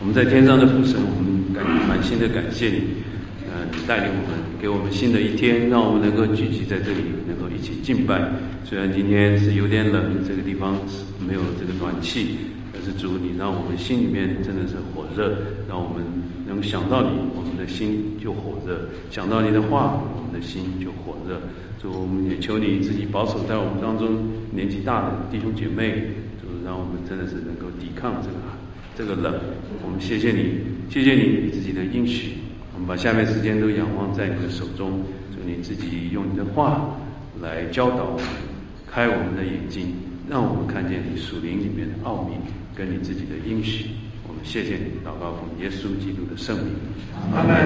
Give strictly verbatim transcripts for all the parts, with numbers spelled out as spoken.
我们在天上的父神，我们感满心的感谢你，呃，你带领我们，给我们新的一天，让我们能够聚集在这里，能够一起敬拜。虽然今天是有点冷，这个地方没有这个暖气，但是主，你让我们心里面真的是火热，让我们能想到你，我们的心就火热；想到你的话，我们的心就火热。主，我们也求你自己保守在我们当中年纪大的弟兄姐妹，主，让我们真的是能够抵抗这个这个冷。我们谢谢你，谢谢你自己的应许。我们把下面时间都仰望在你的手中，主，你自己用你的话来教导我们，开我们的眼睛，让我们看见你属灵里面的奥秘跟你自己的应许。我们谢谢你，祷告奉耶稣基督的圣名，阿们。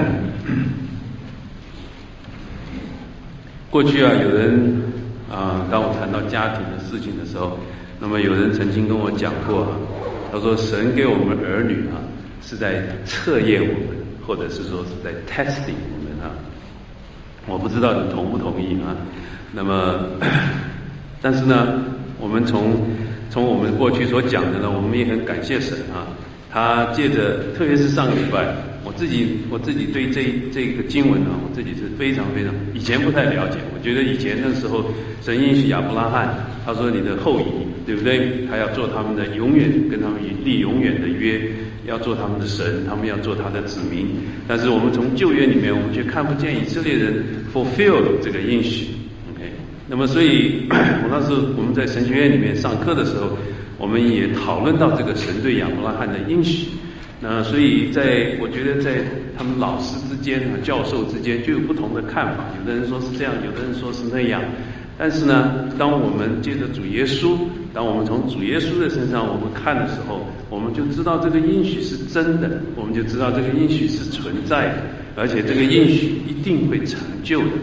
过去啊，有人啊、呃，当我谈到家庭的事情的时候，那么有人曾经跟我讲过啊，他说神给我们儿女啊，是在测验我们，或者是说是在 testing 我们啊。我不知道你同不同意啊？那么，但是呢，我们从从我们过去所讲的呢，我们也很感谢神啊。他借着，特别是上个礼拜，我自己我自己对这这个经文呢，我自己是非常非常以前不太了解。我觉得以前那时候神应许亚伯拉罕，他说你的后裔，对不对？他要做他们的永远跟他们立永远的约，要做他们的神，他们要做他的子民。但是我们从旧约里面，我们却看不见以色列人 fulfill 这个应许。OK， 那么所以我那时候我们在神学院里面上课的时候，我们也讨论到这个神对亚伯拉罕的应许。那所以在我觉得在他们老师之间和教授之间就有不同的看法，有的人说是这样，有的人说是那样。但是呢，当我们借着主耶稣，当我们从主耶稣的身上我们看的时候，我们就知道这个应许是真的，我们就知道这个应许是存在的，而且这个应许一定会成就的。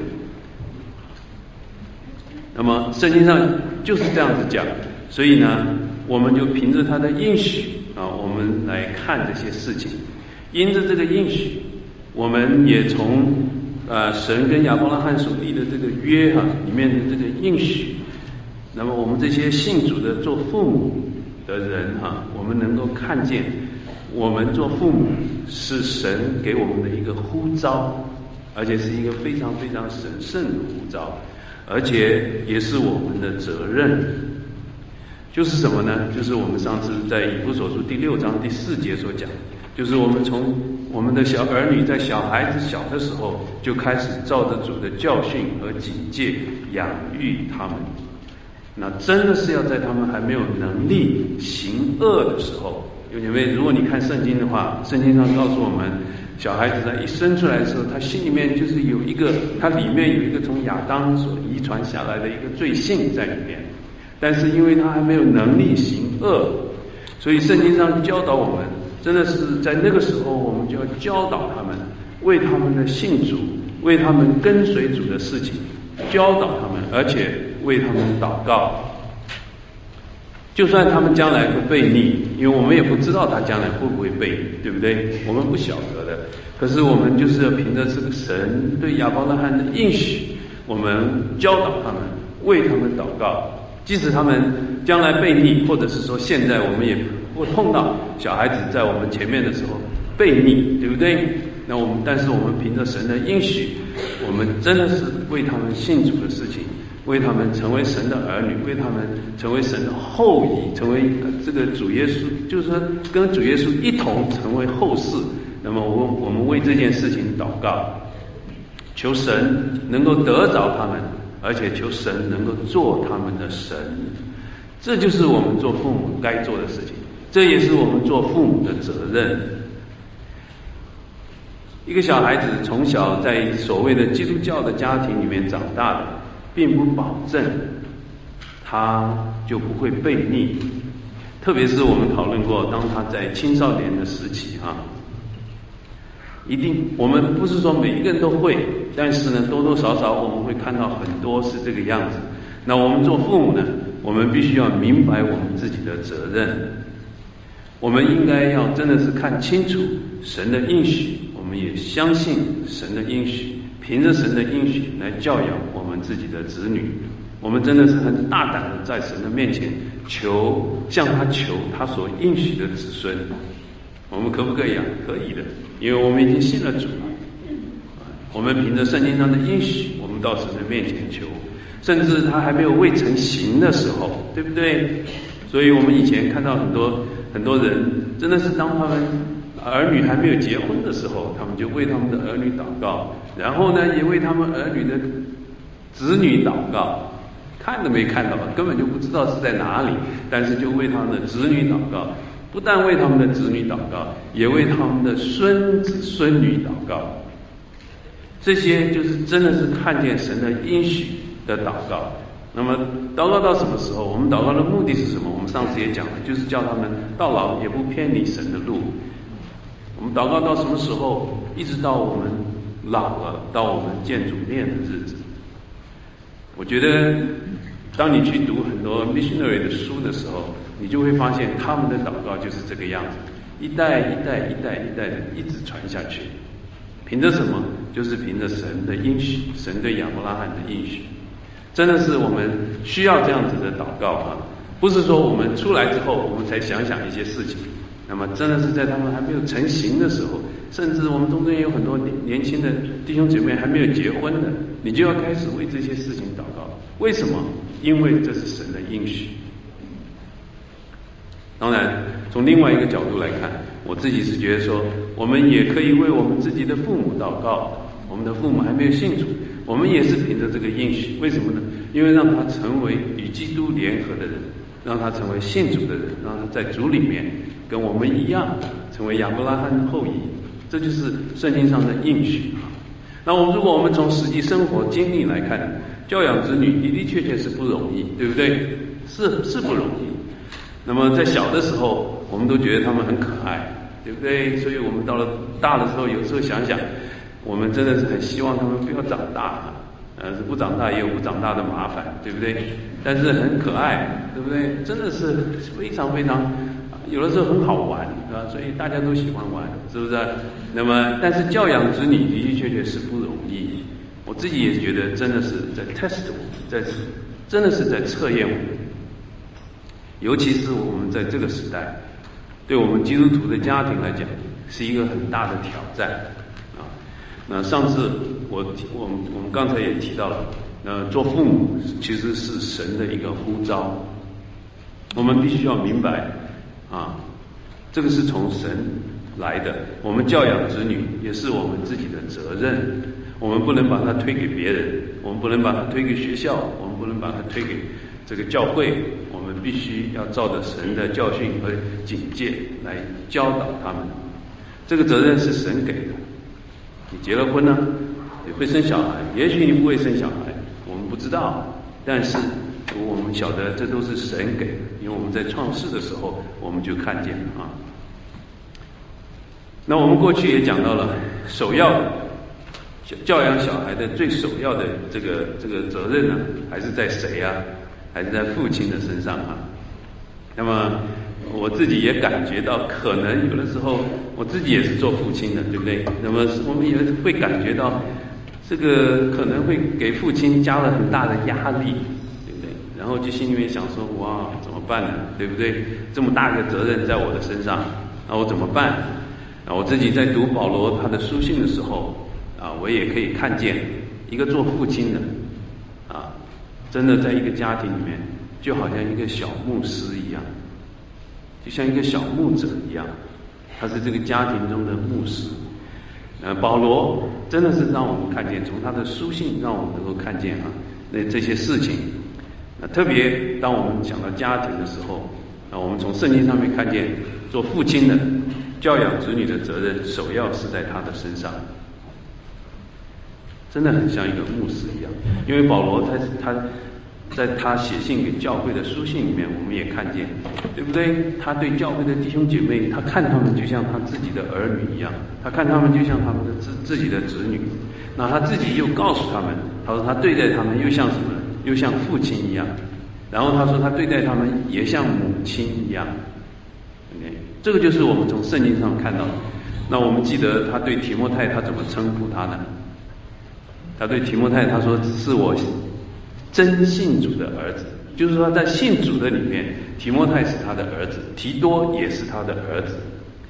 那么圣经上就是这样子讲，所以呢，我们就凭着他的应许啊，我们来看这些事情。因着这个应许，我们也从呃神跟亚伯拉罕所立的这个约哈、啊、里面的这个应许，那么我们这些信主的做父母的人哈、啊，我们能够看见，我们做父母是神给我们的一个呼召，而且是一个非常非常神圣的呼召，而且也是我们的责任。就是什么呢？就是我们上次在以弗所书第六章第四节所讲，就是我们从我们的小儿女在小孩子小的时候就开始照着主的教训和警戒养育他们。那真的是要在他们还没有能力行恶的时候，因为如果你看圣经的话，圣经上告诉我们，小孩子在一生出来的时候，他心里面就是有一个，他里面有一个从亚当所遗传下来的一个罪性在里面。但是因为他还没有能力行恶，所以圣经上教导我们，真的是在那个时候，我们就要教导他们，为他们的信主，为他们跟随主的事情教导他们，而且为他们祷告。就算他们将来会悖逆，因为我们也不知道他将来会不会悖逆，对不对？我们不晓得的。可是我们就是要凭着这个神对亚伯拉罕的应许，我们教导他们，为他们祷告。即使他们将来悖逆，或者是说现在我们也会碰到小孩子在我们前面的时候悖逆，对不对？那我们但是我们凭着神的应许，我们真的是为他们信主的事情，为他们成为神的儿女，为他们成为神的后裔，成为这个主耶稣，就是说跟主耶稣一同成为后世。那么我我们为这件事情祷告，求神能够得着他们，而且求神能够做他们的神。这就是我们做父母该做的事情，这也是我们做父母的责任。一个小孩子从小在所谓的基督教的家庭里面长大的，并不保证他就不会悖逆。特别是我们讨论过，当他在青少年的时期啊，一定我们不是说每一个人都会，但是呢，多多少少我们会看到很多是这个样子。那我们做父母呢，我们必须要明白我们自己的责任，我们应该要真的是看清楚神的应许，我们也相信神的应许，凭着神的应许来教养我们自己的子女。我们真的是很大胆的在神的面前求，向他求他所应许的子孙。 我们可不可以啊？可以的，因为我们已经信了主了。我们凭着圣经上的应许，我们到神的面前求，甚至他还没有未成行的时候，对不对？所以我们以前看到很多很多人，真的是当他们儿女还没有结婚的时候，他们就为他们的儿女祷告，然后呢，也为他们儿女的子女祷告，看都没看到，根本就不知道是在哪里，但是就为他们的子女祷告，不但为他们的子女祷告，也为他们的孙子孙女祷告。这些就是真的是看见神的应许的祷告。那么祷告到什么时候？我们祷告的目的是什么？我们上次也讲了，就是叫他们到老也不偏离神的路。我们祷告到什么时候？一直到我们老了，到我们见主面的日子。我觉得当你去读很多 missionary 的书的时候，你就会发现他们的祷告就是这个样子，一代一代一代一代的一直传下去。凭着什么？就是凭着神的应许，神对亚伯拉罕的应许。真的是我们需要这样子的祷告啊！不是说我们出来之后，我们才想想一些事情。那么真的是在他们还没有成型的时候，甚至我们中间有很多年轻的弟兄姐妹还没有结婚的，你就要开始为这些事情祷告。为什么？因为这是神的应许。当然，从另外一个角度来看，我自己是觉得说，我们也可以为我们自己的父母祷告。我们的父母还没有信主，我们也是凭着这个应许。为什么呢？因为让他成为与基督联合的人，让他成为信主的人，让他在主里面跟我们一样，成为亚伯拉罕的后裔。这就是圣经上的应许啊。那我们如果我们从实际生活经历来看，教养子女的的确确是不容易，对不对？是是不容易。那么在小的时候，我们都觉得他们很可爱，对不对？所以我们到了大的时候，有时候想想，我们真的是很希望他们不要长大，呃，不长大也有不长大的麻烦，对不对？但是很可爱，对不对？真的是非常非常，有的时候很好玩，啊，所以大家都喜欢玩，是不是？那么，但是教养子女的的确确是不容易。我自己也觉得真的是在 test 我们，在真的是在测验我们，尤其是我们在这个时代，对我们基督徒的家庭来讲，是一个很大的挑战啊。那上次我我们我们刚才也提到了，呃，做父母其实是神的一个呼召，我们必须要明白啊，这个是从神来的，我们教养子女也是我们自己的责任，我们不能把它推给别人，我们不能把它推给学校，我们不能把它推给这个教会，我们必须要照着神的教训和警戒来教导他们。这个责任是神给的。你结了婚呢，你会生小孩，也许你不会生小孩，我们不知道，但是我们晓得这都是神给的，因为我们在创世的时候我们就看见了啊。那我们过去也讲到了，首要的教养小孩的最首要的这个这个责任呢，还是在谁啊？还是在父亲的身上啊。那么我自己也感觉到，可能有的时候我自己也是做父亲的，对不对？那么我们也会感觉到，这个可能会给父亲加了很大的压力，对不对？然后就心里面想说，哇，怎么办呢？对不对？这么大个责任在我的身上，那我怎么办？啊，我自己在读保罗他的书信的时候，啊，我也可以看见一个做父亲的，啊，真的在一个家庭里面，就好像一个小牧师一样。就像一个小牧者一样，他是这个家庭中的牧师。呃，保罗真的是让我们看见，从他的书信让我们能够看见啊，那这些事情。那特别当我们讲到家庭的时候，啊，我们从圣经上面看见，做父亲的教养子女的责任，首要是在他的身上。真的很像一个牧师一样，因为保罗他他。在他写信给教会的书信里面，我们也看见，对不对？他对教会的弟兄姐妹，他看他们就像他自己的儿女一样，他看他们就像他们的自自己的子女。那他自己又告诉他们，他说他对待他们又像什么？又像父亲一样。然后他说他对待他们也像母亲一样。OK， 这个就是我们从圣经上看到的。那我们记得他对提摩太他怎么称呼他呢？他对提摩太他说是我真信主的儿子，就是说在信主的里面，提摩太是他的儿子，提多也是他的儿子。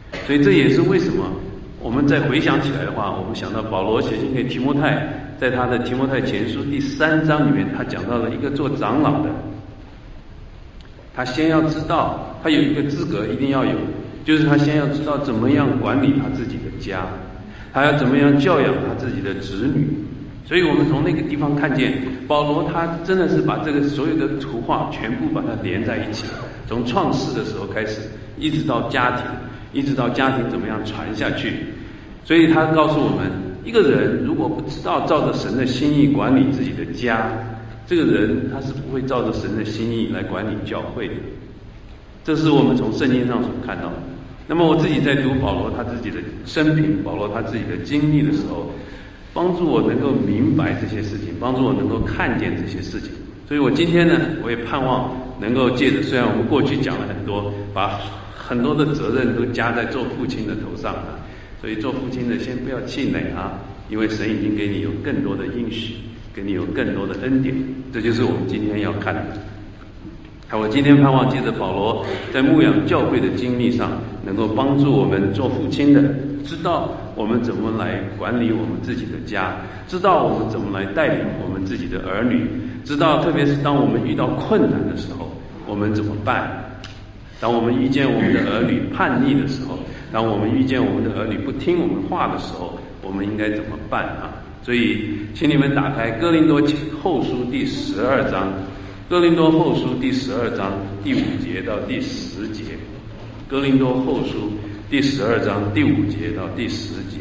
所以这也是为什么我们再回想起来的话，我们想到保罗写信给提摩太，在他的提摩太前书第三章里面，他讲到了一个做长老的，他先要知道，他有一个资格一定要有，就是他先要知道怎么样管理他自己的家，他要怎么样教养他自己的子女。所以我们从那个地方看见保罗他真的是把这个所有的图画全部把它连在一起，从创世的时候开始一直到家庭，一直到家庭怎么样传下去。所以他告诉我们，一个人如果不知道照着神的心意管理自己的家，这个人他是不会照着神的心意来管理教会的。这是我们从圣经上所看到的。那么我自己在读保罗他自己的生平，保罗他自己的经历的时候，帮助我能够明白这些事情，帮助我能够看见这些事情。所以我今天呢，我也盼望能够借着，虽然我们过去讲了很多，把很多的责任都加在做父亲的头上啊，所以做父亲的先不要气馁啊，因为神已经给你有更多的应许，给你有更多的恩典，这就是我们今天要看的。好，我今天盼望借着保罗在牧养教会的经历上，能够帮助我们做父亲的知道我们怎么来管理我们自己的家，知道我们怎么来带领我们自己的儿女，知道特别是当我们遇到困难的时候我们怎么办，当我们遇见我们的儿女叛逆的时候，当我们遇见我们的儿女不听我们话的时候，我们应该怎么办啊？所以请你们打开哥林多后书第十二章，哥林多后书第十二章第五节到第十节，哥林多后书第十二章第五节到第十节。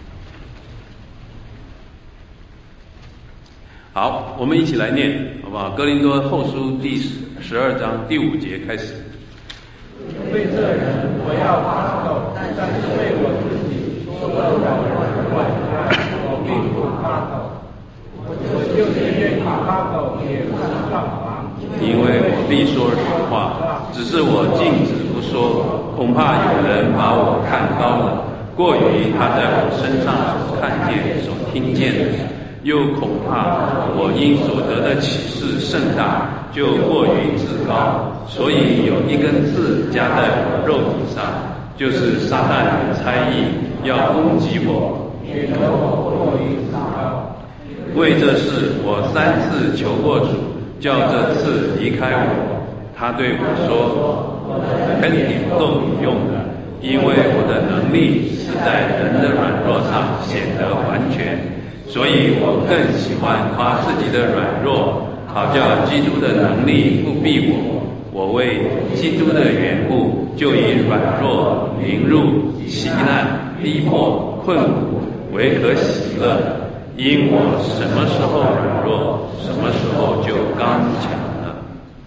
好，我们一起来念好不好？哥林多后书第十二章第五节开始。 为这人我要发抖，但是为我自己说了软弱的软弱，我并不发抖。我就是愿意发抖，也不能放忙， 因为我必说实话，只是我禁止不说，恐怕有人把我看高了，过于他在我身上所看见、所听见的，又恐怕我因所得的启示甚大，就过于自高，所以有一根刺加在我肉体上，就是撒旦的猜疑，要攻击我， 免得我过于自高。 为这事我三次求过主，叫这刺离开我。他对我说，跟你够有用的，因为我的能力是在人的软弱上显得完全，所以我更喜欢夸自己的软弱，好叫基督的能力复庇我。我为基督的缘故，就以软弱、凌辱、欺难、逼迫、困苦为可喜乐的，因我什么时候软弱，什么时候就刚强了。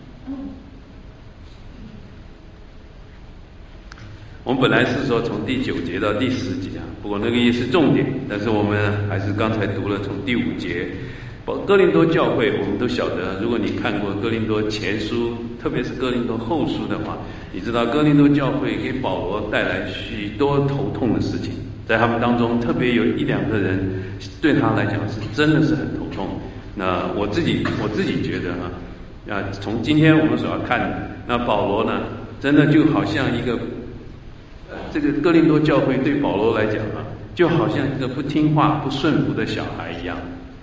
我们本来是说从第九节到第十节啊，不过那个也是重点，但是我们还是刚才读了从第五节。哥林多教会我们都晓得，如果你看过哥林多前书，特别是哥林多后书的话，你知道哥林多教会给保罗带来许多头痛的事情，在他们当中特别有一两个人对他来讲是真的是很头痛。那我自己我自己觉得啊，啊从今天我们所要看的，那保罗呢真的就好像一个这个哥林多教会对保罗来讲啊，就好像一个不听话不顺服的小孩一样。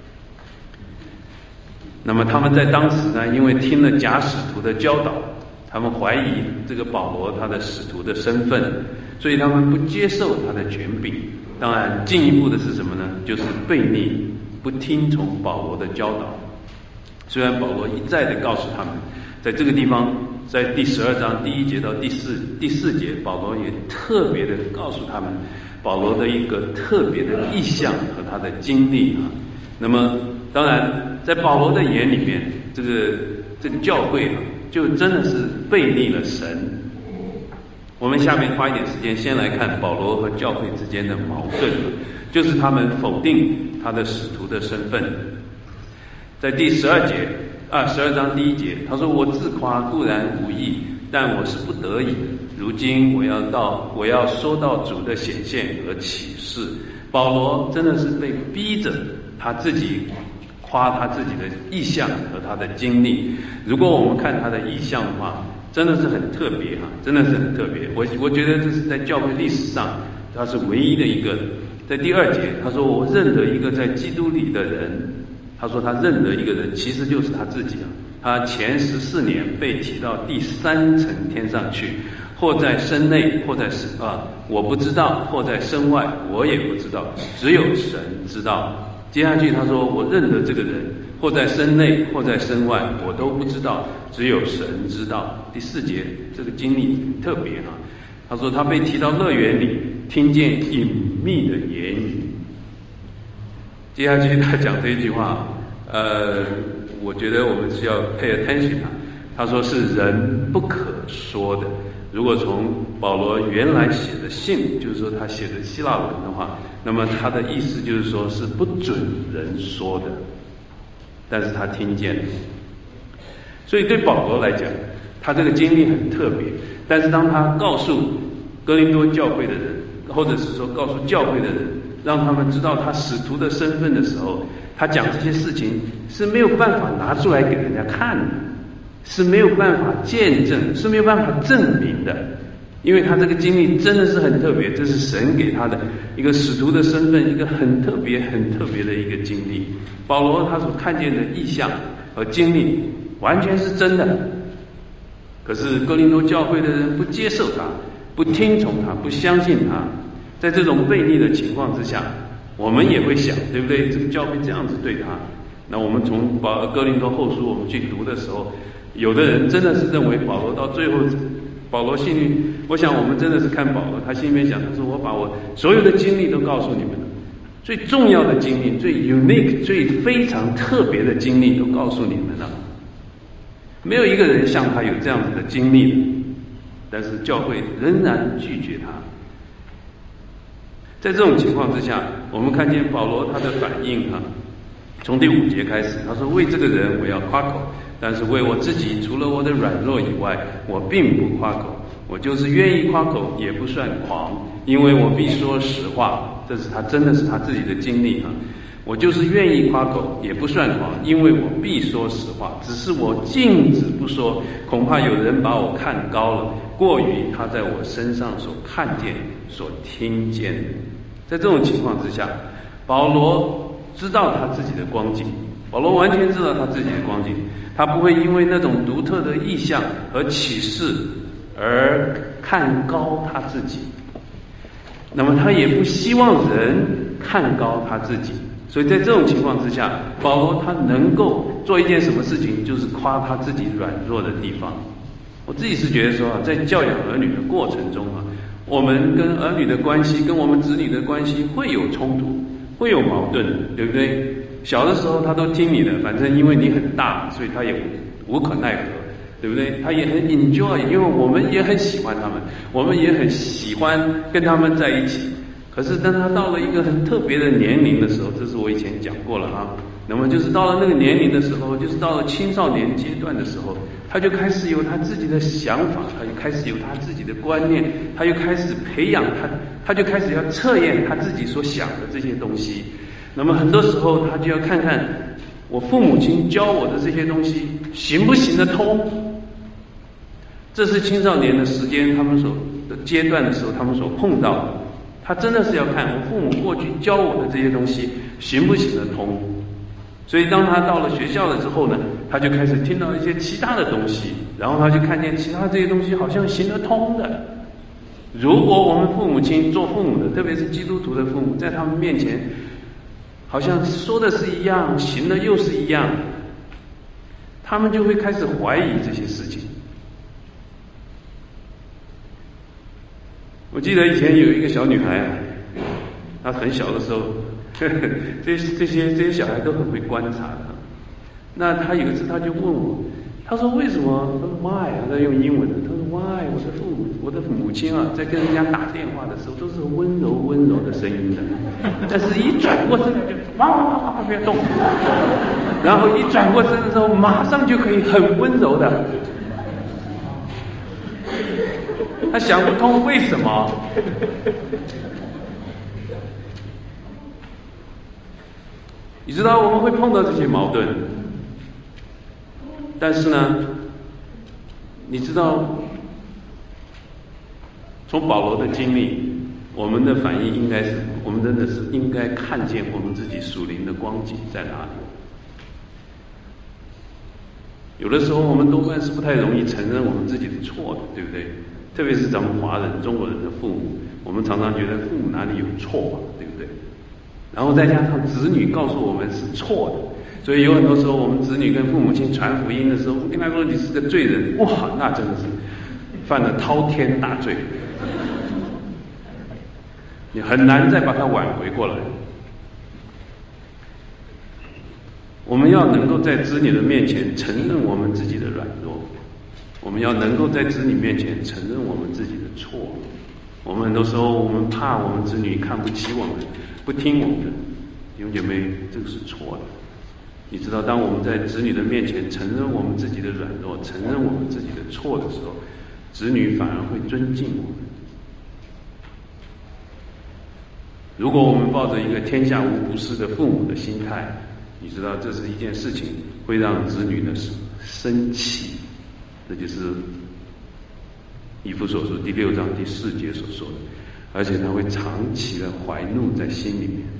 那么他们在当时呢，因为听了假使徒的教导，他们怀疑这个保罗他的使徒的身份，所以他们不接受他的权柄。当然进一步的是什么呢？就是悖逆，不听从保罗的教导。虽然保罗一再的告诉他们，在这个地方，在第十二章第一节到第四第四节，保罗也特别的告诉他们保罗的一个特别的意象和他的经历啊。那么当然在保罗的眼里面，这个这个教会啊，就真的是背逆了神。我们下面花一点时间先来看保罗和教会之间的矛盾，就是他们否定他的使徒的身份。在第十二节啊，十二章第一节，他说：“我自夸固然无益，但我是不得已的。如今我要到，我要说到主的显现和启示。”保罗真的是被逼着他自己夸他自己的意象和他的经历。如果我们看他的意象的话， 真的是很特别哈，真的是很特别。我我觉得这是在教会历史上，他是唯一的一个。在第二节，他说我认得一个在基督里的人，他说他认得一个人，其实就是他自己啊。他前十四年被提到第三层天上去，或在身内，或在身啊，我不知道；或在身外，我也不知道，只有神知道。接下去他说我认得这个人，或在身内，或在身外，我都不知道，只有神知道。第四节这个经历特别啊，他说他被提到乐园里，听见隐秘的言语。接下去他讲这一句话，呃，我觉得我们需要 pay attention 啊。他说是人不可说的。如果从保罗原来写的信，就是说他写的希腊文的话，那么他的意思就是说是不准人说的，但是他听见了。所以对保罗来讲，他这个经历很特别，但是当他告诉哥林多教会的人，或者是说告诉教会的人，让他们知道他使徒的身份的时候，他讲这些事情是没有办法拿出来给人家看的，是没有办法见证，是没有办法证明的，因为他这个经历真的是很特别，这是神给他的一个使徒的身份，一个很特别很特别的一个经历。保罗他所看见的异象和经历完全是真的，可是哥林多教会的人不接受他，不听从他，不相信他。在这种悖逆的情况之下，我们也会想，对不对？这个教会这样子对他，那我们从保哥林多后书我们去读的时候，有的人真的是认为保罗到最后，保罗心里，我想我们真的是看保罗，他心里面想，他说我把我所有的经历都告诉你们了，最重要的经历，最 unique 最非常特别的经历都告诉你们了，没有一个人像他有这样子的经历的，但是教会仍然拒绝他。在这种情况之下，我们看见保罗他的反应啊，从第五节开始，他说为这个人我要夸口，但是为我自己除了我的软弱以外，我并不夸口，我就是愿意夸口也不算狂，因为我必说实话。这是他真的是他自己的经历啊，我就是愿意夸口也不算狂，因为我必说实话，只是我禁止不说，恐怕有人把我看高了，过于他在我身上所看见所听见的。在这种情况之下，保罗知道他自己的光景，保罗完全知道他自己的光景，他不会因为那种独特的意象和启示而看高他自己，那么他也不希望人看高他自己，所以在这种情况之下，保罗他能够做一件什么事情，就是夸他自己软弱的地方。我自己是觉得说啊，在教养儿女的过程中啊，我们跟儿女的关系，跟我们子女的关系会有冲突，会有矛盾，对不对？小的时候他都听你的，反正因为你很大，所以他也无可奈何，对不对？他也很 enjoy， 因为我们也很喜欢他们，我们也很喜欢跟他们在一起。可是当他到了一个很特别的年龄的时候，这是我以前讲过了啊，那么就是到了那个年龄的时候，就是到了青少年阶段的时候，他就开始有他自己的想法，他就开始有他自己的观念，他就开始培养他，他就开始要测验他自己所想的这些东西。那么很多时候他就要看看我父母亲教我的这些东西行不行得通。这是青少年的时间他们所的阶段的时候他们所碰到的，他真的是要看我父母过去教我的这些东西行不行得通。所以当他到了学校了之后呢，他就开始听到一些其他的东西，然后他就看见其他这些东西好像行得通的。如果我们父母亲做父母的，特别是基督徒的父母，在他们面前好像说的是一样，行的又是一样，他们就会开始怀疑这些事情。我记得以前有一个小女孩啊，她很小的时候，呵呵这这些这些小孩都很会观察的。那她有一次她就问我，她说为什么？她说 why 啊，她用英文的，她说 why 我的父母我的母亲啊，在跟人家打电话的时候都是温柔温柔的声音的，但是一转过身来就哇哇哇哇不要动，然后一转过身的时候马上就可以很温柔的。他想不通为什么。你知道我们会碰到这些矛盾，但是呢， 你知道，从保罗的经历，我们的反应应该是，我们真的是应该看见我们自己属灵的光景在哪里。有的时候我们多半是不太容易承认我们自己的错的，对不对？特别是咱们华人、中国人的父母，我们常常觉得父母哪里有错，对不对？然后再加上子女告诉我们是错的，所以有很多时候我们子女跟父母亲传福音的时候，跟他说你是个罪人，哇，那真的是犯了滔天大罪，你很难再把它挽回过来。我们要能够在子女的面前承认我们自己的软弱，我们要能够在子女面前承认我们自己的错。我们很多时候我们怕我们子女看不起我们，不听我们的，弟兄姐妹，这个是错的。你知道，当我们在子女的面前承认我们自己的软弱，承认我们自己的错的时候，子女反而会尊敬我们。如果我们抱着一个天下无不是的父母的心态，你知道这是一件事情会让子女的生气，这就是以弗所书第六章第四节所说的，而且他会长期的怀怒在心里面。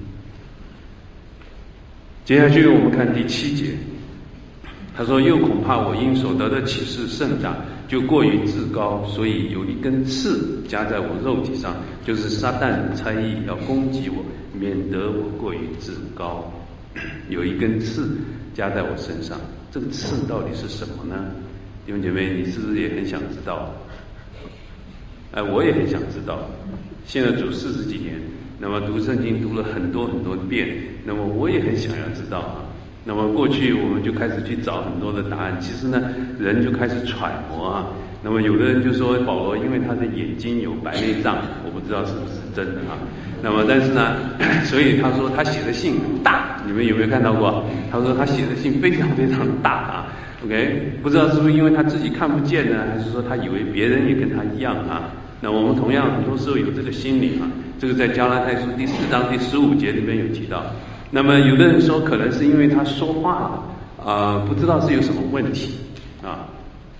接下去我们看第七节，他说，又恐怕我因所得的启示甚大，就过于自高，所以有一根刺加在我肉体上，就是撒旦的猜疑要攻击我，免得我过于自高。有一根刺加在我身上，这个刺到底是什么呢？弟兄姐妹，你是不是也很想知道？哎，我也很想知道。信了主四十几年，那么读圣经读了很多很多遍，那么我也很想要知道啊。那么过去我们就开始去找很多的答案，其实呢，人就开始揣摩啊。那么有的人就说保罗因为他的眼睛有白内障，我不知道是不是真的啊。那么但是呢，所以他说他写的信很大，你们有没有看到过？他说他写的信非常非常大啊。OK， 不知道是不是因为他自己看不见呢，还是说他以为别人也跟他一样啊？那我们同样很多时候有这个心理啊，这个在加拉太书第四章第十五节里面有提到。那么有的人说可能是因为他说话啊、呃，不知道是有什么问题啊。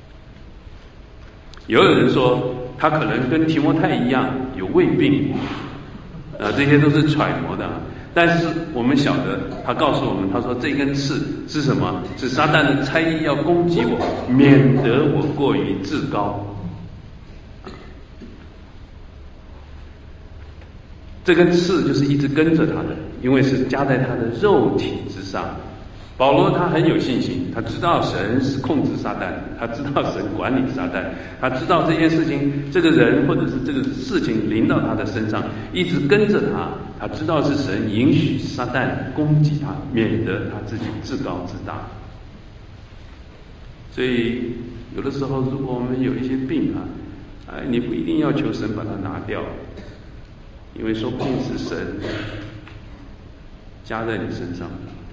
有的人说他可能跟提摩太一样有胃病啊，这些都是揣摩的。但是我们晓得，他告诉我们，他说这根刺是什么？是撒旦的猜疑要攻击我，免得我过于自高。这根刺就是一直跟着他的，因为是加在他的肉体之上。保罗他很有信心，他知道神是控制撒旦，他知道神管理撒旦，他知道这件事情，这个人或者是这个事情临到他的身上，一直跟着他，他知道是神允许撒旦攻击他，免得他自己自高自大。所以有的时候，如果我们有一些病啊，哎，你不一定要求神把它拿掉，因为说不定是神加在你身上。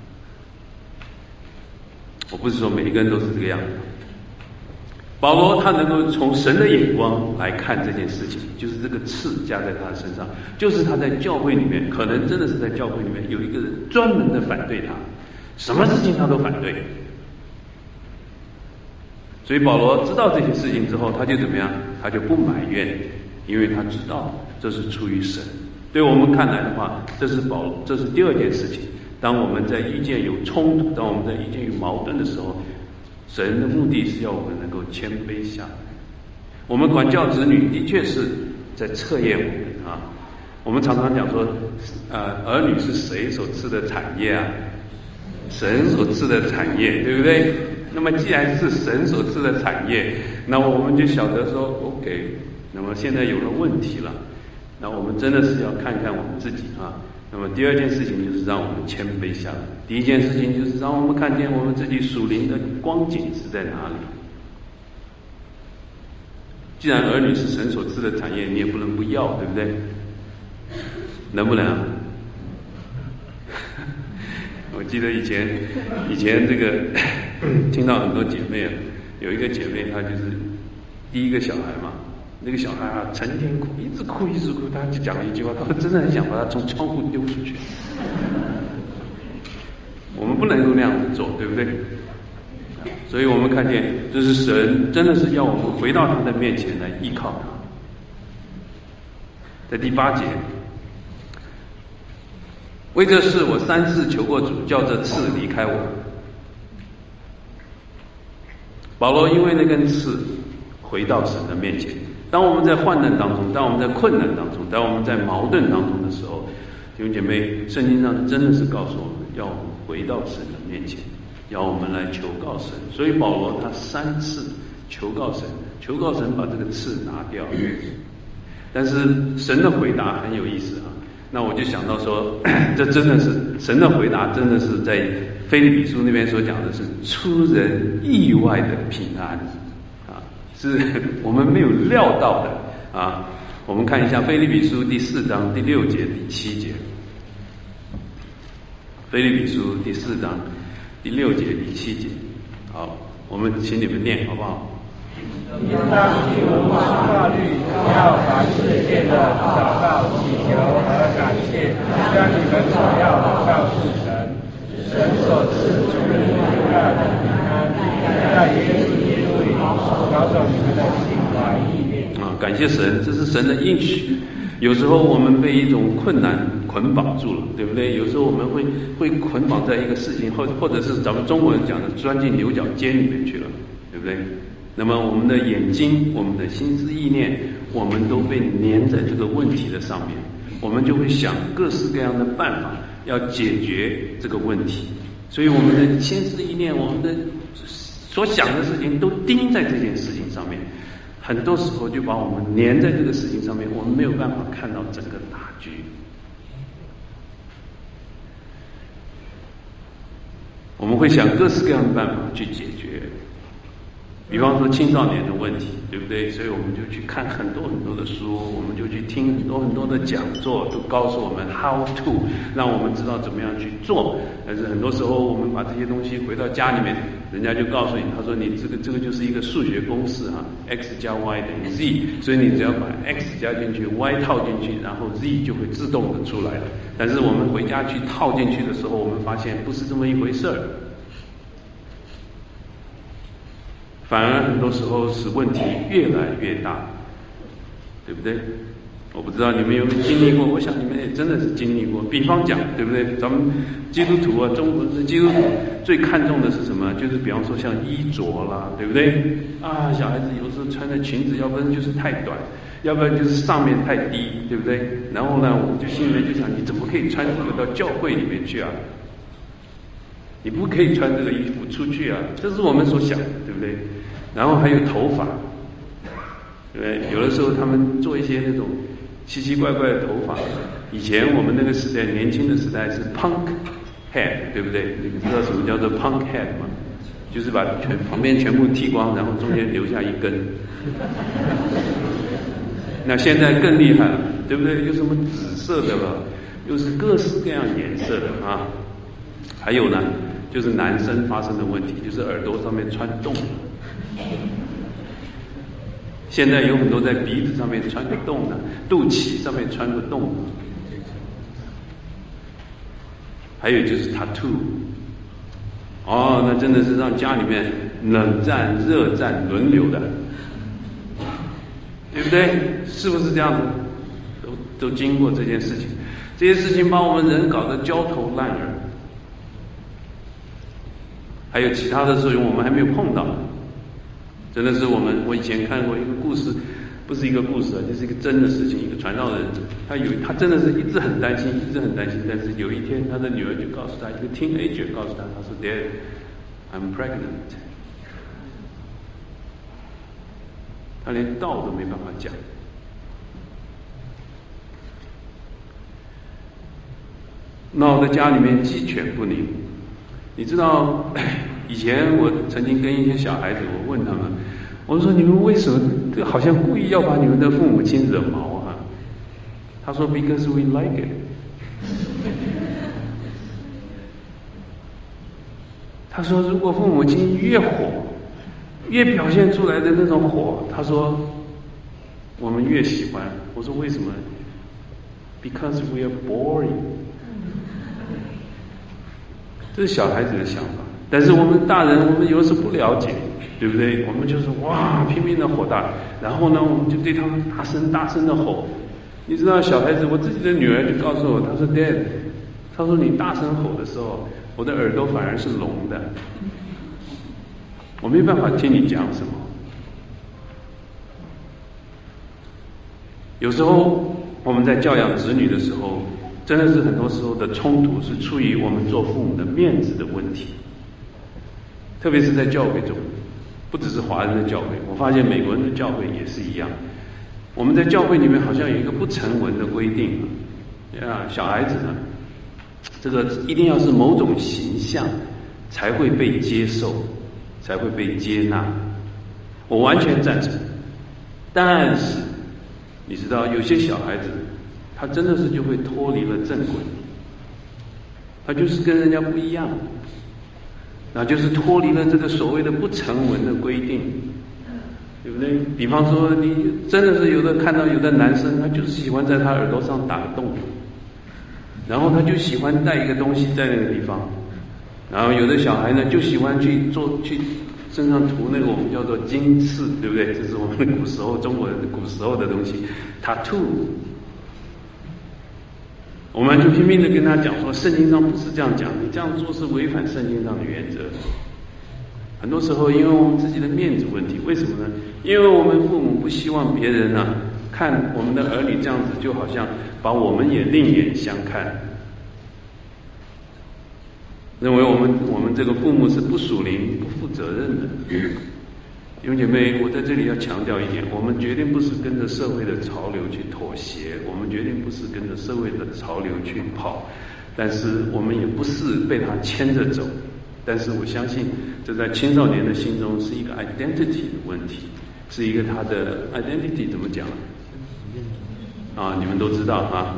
我不是说每一个人都是这个样子。保罗他能够从神的眼光来看这件事情，就是这个刺加在他的身上，就是他在教会里面，可能真的是在教会里面有一个人专门的反对他，什么事情他都反对。所以保罗知道这些事情之后，他就怎么样？他就不埋怨，因为他知道这是出于神。对我们看来的话，这是保罗，这是第二件事情。当我们在意见有冲突，当我们在意见有矛盾的时候，神的目的是要我们能够谦卑下来。我们管教子女的确是在测验我们啊。我们常常讲说，呃，儿女是谁所赐的产业啊？神所赐的产业，对不对？那么既然是神所赐的产业，那我们就晓得说 OK， 那么现在有了问题了，那我们真的是要看看我们自己啊。那么第二件事情就是让我们谦卑下来，第一件事情就是让我们看见我们自己属灵的光景是在哪里。既然儿女是神所赐的产业，你也不能不要，对不对？能不能啊？我记得以前以前这个听到很多姐妹啊，有一个姐妹她就是第一个小孩嘛，那个小孩啊成天哭，一直哭一直哭，她就讲了一句话，她说真的很想把他从窗户丢出去。我们不能够那样子做，对不对？ 所以我们看见，就是神真的是要我们回到他的面前来依靠他。在第八节，为这事我三次求过主，叫这刺离开我。保罗因为那根刺回到神的面前。当我们在患难当中，当我们在困难当中，当我们在矛盾当中的时候，弟兄姐妹，圣经上真的是告诉我们要我们回到神的面前，要我们来求告神。所以保罗他三次求告神，求告神把这个刺拿掉。但是神的回答很有意思啊，那我就想到说，这真的是神的回答，真的是在腓立比书那边所讲的是出人意外的平安啊，是我们没有料到的啊。我们看一下腓立比书第四章第六节第七节，腓立比书第四章第六节第七节，好，我们请你们念好不好？ 应当既无法律，要凡事借着祷告、祈求和感谢，将你们所要的告诉神。神所赐出人意外的平安，在耶稣基督里保守你们的心怀意念。 啊，感谢神，这是神的应许。有时候我们被一种困难捆绑住了，对不对？有时候我们会会捆绑在一个事情，或或者是咱们中国人讲的钻进牛角尖里面去了，对不对？那么我们的眼睛，我们的心思意念，我们都被粘在这个问题的上面，我们就会想各式各样的办法要解决这个问题，所以我们的心思意念，我们的所想的事情都盯在这件事情上面，很多时候就把我们粘在这个事情上面，我们没有办法看到整个大局。我们会想各式各样的办法去解决，比方说青少年的问题，对不对？所以我们就去看很多很多的书，我们就去听很多很多的讲座，都告诉我们 how to， 让我们知道怎么样去做。但是很多时候我们把这些东西回到家里面，人家就告诉你，他说你这个这个就是一个数学公式啊 ，x 加 y 等于 z， 所以你只要把 x 加进去 ，y 套进去，然后 z 就会自动的出来了。但是我们回家去套进去的时候，我们发现不是这么一回事儿。反而很多时候使问题越来越大，对不对？我不知道你们有没有经历过，我想你们也真的是经历过。比方讲，对不对？咱们基督徒啊，中国的基督徒最看重的是什么？就是比方说像衣着啦，对不对？啊，小孩子有时候穿的裙子，要不然就是太短，要不然就是上面太低，对不对？然后呢，我们就心里面就想，你怎么可以穿这个到教会里面去啊？你不可以穿这个衣服出去啊，这是我们所想的，对不对？然后还有头发，对不对？有的时候他们做一些那种奇奇怪怪的头发。以前我们那个时代，年轻的时代是 punk head， 对不对？你知道什么叫做 punk head 吗？就是把全旁边全部剃光，然后中间留下一根。那现在更厉害了，对不对？有什么紫色的了，又是各式各样颜色的啊。还有呢，就是男生发生的问题，就是耳朵上面穿洞。现在有很多在鼻子上面穿个洞的，肚脐上面穿个洞，还有就是 tattoo。哦，那真的是让家里面冷战热战轮流的，对不对？是不是这样子？都都经过这件事情，这些事情把我们人搞得焦头烂额。还有其他的事情我们还没有碰到，真的是我们我以前看过一个故事，不是一个故事啊，就是一个真的事情。一个传道人，他有他真的是一直很担心，一直很担心。但是有一天，他的女儿就告诉他，一个 teenager 告诉他，他说 Dad, I'm pregnant。他连道都没办法讲。闹得家里面鸡犬不宁。你知道，以前我曾经跟一些小孩子，我问他们，我说你们为什么好像故意要把你们的父母亲惹毛啊？他说 Because we like it。他说如果父母亲越火，越表现出来的那种火，他说我们越喜欢。我说为什么 ？Because we are boring。这是小孩子的想法， 但是我们大人，我们有时不了解，对不对？我们就是哇拼命的火大，然后呢，我们就对他们大声大声的吼。你知道小孩子，我自己的女儿就告诉我，她说 Dad， 她说你大声吼的时候，我的耳朵反而是聋的，我没办法听你讲什么。有时候我们在教养子女的时候，真的是很多时候的冲突是出于我们做父母的面子的问题，特别是在教会中，不只是华人的教会，我发现美国人的教会也是一样。我们在教会里面好像有一个不成文的规定啊，小孩子呢，这个一定要是某种形象才会被接受，才会被接纳。我完全赞成，但是你知道有些小孩子他真的是就会脱离了正轨，他就是跟人家不一样，那就是脱离了这个所谓的不成文的规定，对不对？比方说你真的是有的看到有的男生他就是喜欢在他耳朵上打个洞，然后他就喜欢带一个东西在那个地方，然后有的小孩呢就喜欢去做去身上涂那个我们叫做金刺，对不对？这是我们古时候中国人古时候的东西 tattoo。 我们就拼命的跟他讲说，圣经上不是这样讲，你这样做是违反圣经上的原则。很多时候因为我们自己的面子问题，为什么呢？因为我们父母不希望别人呢看我们的儿女这样子，就好像把我们也另眼相看，认为我们我们这个父母是不属灵、不负责任的。弟兄姐妹，我在这里要强调一点，我们决定不是跟着社会的潮流去妥协，我们决定不是跟着社会的潮流去跑，但是我们也不是被他牵着走。但是我相信这在青少年的心中是一个 identity 的问题，是一个他的 identity 怎么讲啊？你们都知道啊。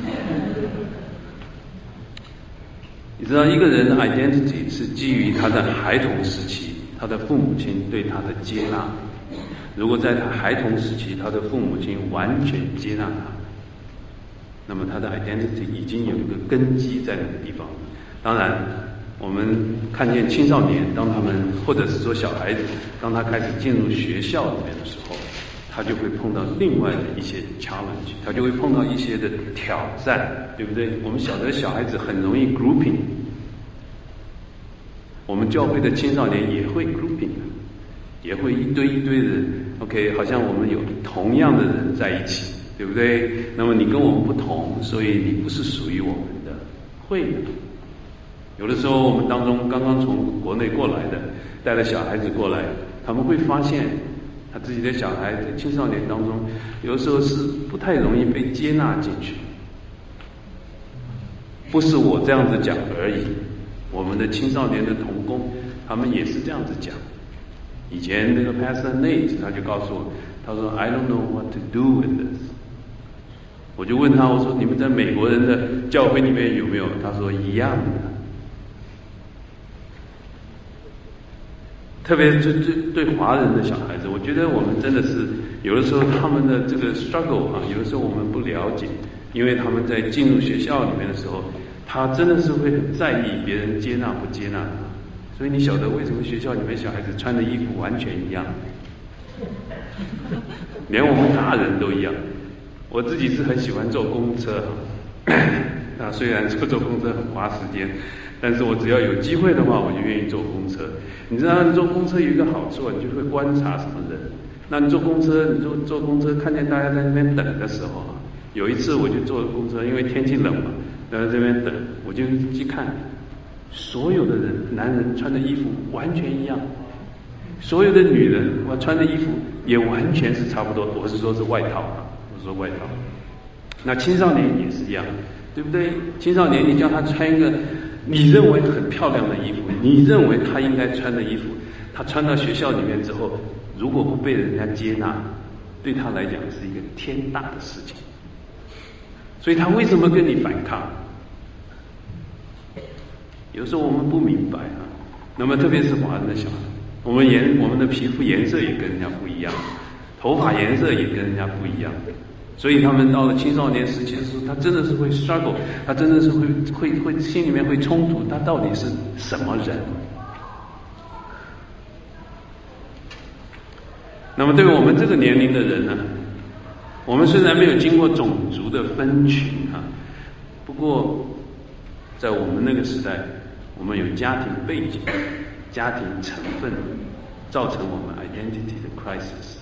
你知道一个人的 identity 是基于他的孩童时期他的父母亲对他的接纳。如果在他孩童时期他的父母亲完全接纳他，那么他的 identity 已经有一个根基在那个地方。当然我们看见青少年当他们或者是说小孩子当他开始进入学校里面的时候，他就会碰到另外的一些 challenge， 他就会碰到一些的挑战，对不对？我们晓得小孩子很容易 grouping， 我们教会的青少年也会 grouping， 也会一堆一堆的人 OK， 好像我们有同样的人在一起，对不对？那么你跟我们不同，所以你不是属于我们的，会的。有的时候我们当中刚刚从国内过来的带了小孩子过来，他们会发现他自己的小孩在青少年当中有的时候是不太容易被接纳进去。不是我这样子讲而已，我们的青少年的同工他们也是这样子讲。以前那个 Pastor Nate 他就告诉我，他说 I don't know what to do with this。 我就问他，我说你们在美国人的教会里面有没有？他说一样的。特别是对对华人的小孩子，我觉得我们真的是有的时候他们的这个 struggle 啊，有的时候我们不了解，因为他们在进入学校里面的时候，他真的是会很在意别人接纳不接纳他。所以你晓得为什么学校里面小孩子穿的衣服完全一样，连我们大人都一样。我自己是很喜欢坐公车啊，虽然坐坐公车很花时间，但是我只要有机会的话，我就愿意坐公车。你知道你坐公车有一个好处，你就会观察什么人。那你坐公车，你坐坐公车看见大家在那边等的时候啊，有一次我就坐公车，因为天气冷嘛，在这边等，我就去看，所有的人，男人穿的衣服完全一样，所有的女人我穿的衣服也完全是差不多，我是说是外套啊，我是说外套。那青少年也是一样，对不对？青少年你叫他穿一个你认为很漂亮的衣服，你认为他应该穿的衣服，他穿到学校里面之后，如果不被人家接纳，对他来讲是一个天大的事情。所以他为什么跟你反抗？有时候我们不明白啊。那么特别是华人的小孩，我们颜我们的皮肤颜色也跟人家不一样，头发颜色也跟人家不一样，所以他们到了青少年时期的时候，他真的是会 struggle， 他真的是会会会心里面会冲突，他到底是什么人？ 那么对于我们这个年龄的人呢，我们虽然没有经过种族的分群啊，不过在我们那个时代，我们有家庭背景、家庭成分，造成我们 identity 的 crisis。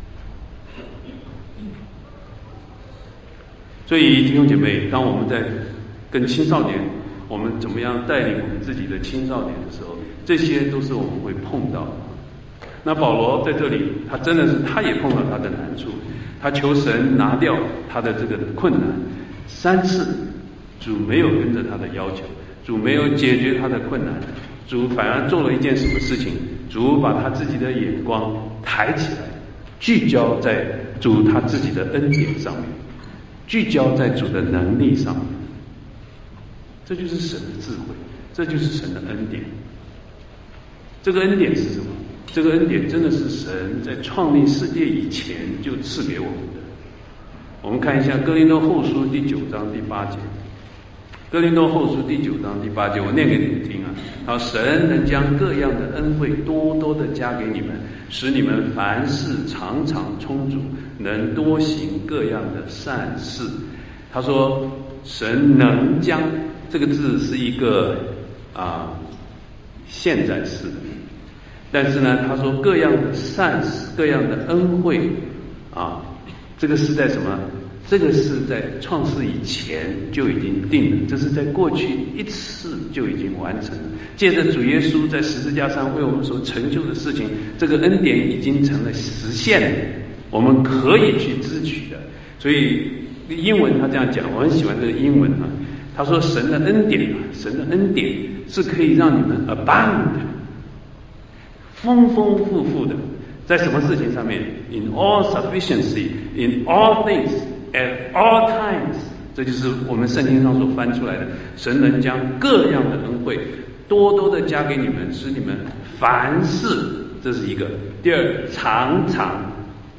所以弟兄姐妹，当我们在跟青少年，我们怎么样带领我们自己的青少年的时候，这些都是我们会碰到的。那保罗在这里，他真的是他也碰到他的难处，他求神拿掉他的这个困难，三次主没有跟着他的要求，主没有解决他的困难，主反而做了一件什么事情？主把他自己的眼光抬起来，聚焦在主他自己的恩典上面，聚焦在主的能力上面。这就是神的智慧，这就是神的恩典。这个恩典是什么？这个恩典真的是神在创立世界以前就赐给我们的。我们看一下哥林多后书第九章第八节。哥林多后书第九章第八节，我念给你们听啊。好，神能将各样的恩惠多多的加给你们，使你们凡事常常充足，能多行各样的善事。他说神能将，这个字是一个啊现在式的，但是呢他说各样的善事，各样的恩惠啊，这个是在什么？这个是在创世以前就已经定了，这是在过去一次就已经完成了。借着主耶稣在十字架上为我们所成就的事情，这个恩典已经成了实现了，我们可以去支取的。所以英文他这样讲，我很喜欢这个英文啊。他说神的恩典啊，神的恩典是可以让你们 abound， 丰丰富富的，在什么事情上面 ？In all sufficiency, in all things.At all times， 这就是我们圣经上所翻出来的，神能将各样的恩惠多多的加给你们，使你们凡事，这是一个。第二，常常，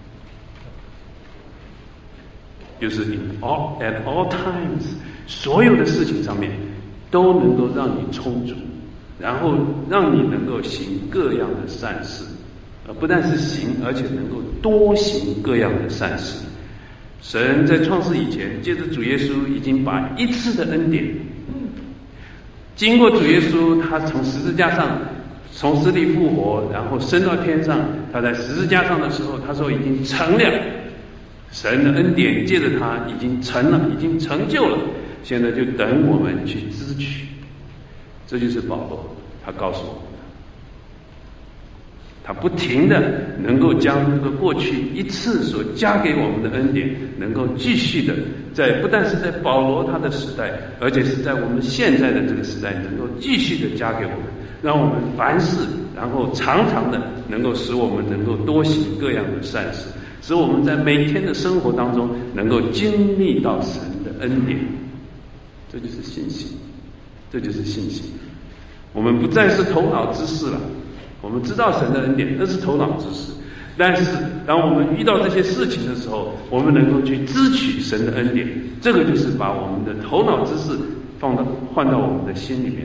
就是 in all at all times， 所有的事情上面都能够让你充足，然后让你能够行各样的善事，而不但是行，而且能够多行各样的善事。神在创世以前，借着主耶稣已经把一次的恩典，经过主耶稣他从十字架上从死里复活，然后升到天上，他在十字架上的时候他说已经成了，神的恩典借着他已经成了，已经成就了，现在就等我们去支取。这就是保罗他告诉我们的，他不停的能够将这个过去一次所加给我们的恩典，能够继续的在不但是在保罗他的时代，而且是在我们现在的这个时代，能够继续的加给我们，让我们凡事然后常常的能够使我们能够多行各样的善事，使我们在每天的生活当中能够经历到神的恩典。这就是信心，这就是信心。我们不再是头脑之事了，我们知道神的恩典，那是头脑之事。但是当我们遇到这些事情的时候，我们能够去支取神的恩典，这个就是把我们的头脑之事放到换到我们的心里面。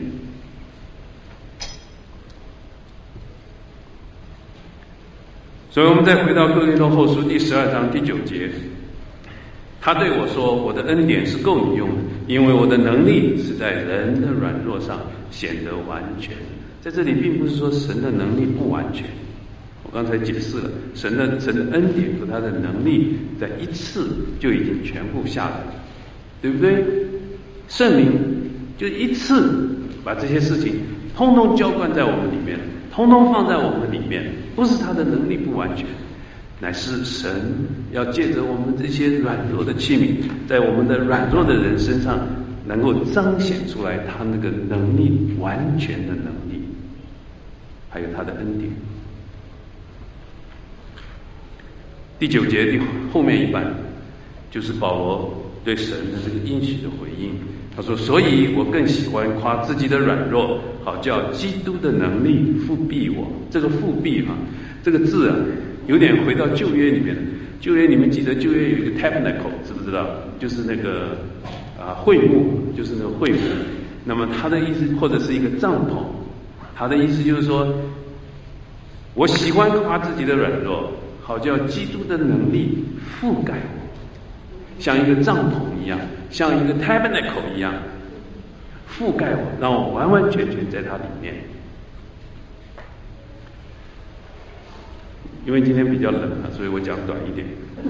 所以我们再回到哥林多后书第十二章第九节，他对我说，我的恩典是够你用的，因为我的能力是在人的软弱上显得完全。在这里并不是说神的能力不完全，我刚才解释了，神的神的恩典和他的能力在一次就已经全部下来了，对不对？圣灵就一次把这些事情通通浇灌在我们里面，通通放在我们里面，不是他的能力不完全，乃是神要借着我们这些软弱的器皿，在我们的软弱的人身上能够彰显出来他那个能力完全的能力，还有他的恩典。第九节第后面一半就是保罗对神的这个应许的回应。他说，所以我更喜欢夸自己的软弱，好叫基督的能力复庇我。这个复庇啊，这个字啊有点回到旧约里面。旧约你们记得旧约有一个 tabernacle 知不知道？就是那个啊会幕，就是那个会幕。那么他的意思，或者是一个帐篷，他的意思就是说，我喜欢夸自己的软弱， 好叫基督的能力覆盖我，像一个帐篷一样，像一个 tabernacle 一样覆盖我，让我完完全全在它里面。因为今天比较冷啊，所以我讲短一点。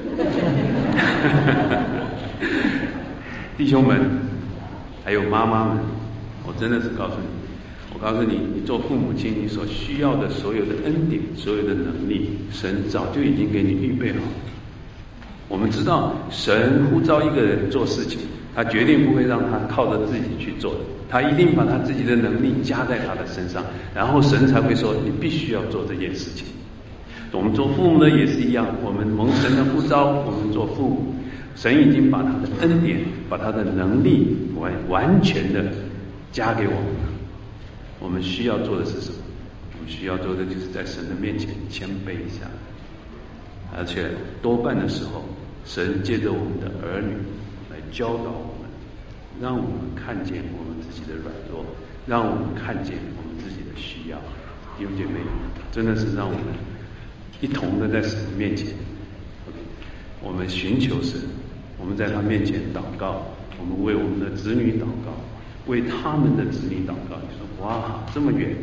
弟兄们，还有妈妈们，我真的是告诉你，我告诉你，你做父母亲，你所需要的所有的恩典，所有的能力，神早就已经给你预备好。我们知道，神呼召一个人做事情，他决定不会让他靠着自己去做的，他一定把他自己的能力加在他的身上，然后神才会说你必须要做这件事情。我们做父母的也是一样，我们蒙神的呼召，我们做父母，神已经把他的恩典，把他的能力完完全的加给我们了。我们需要做的是什么？我们需要做的就是在神的面前谦卑一下，而且多半的时候，神借着我们的儿女来教导我们，让我们看见我们自己的软弱，让我们看见我们自己的需要。弟兄姐妹，真的是让我们一同的在神的面前，我们寻求神，我们在他面前祷告，我们为我们的子女祷告，为他们的子女祷告。你说哇，这么远！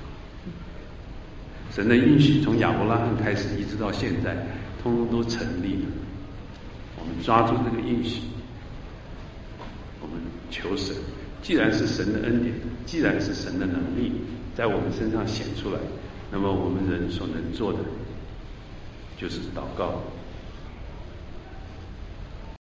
神的应许从亚伯拉罕开始一直到现在，通通都成立了。我们抓住这个应许，我们求神。既然是神的恩典，既然是神的能力在我们身上显出来，那么我们人所能做的就是祷告，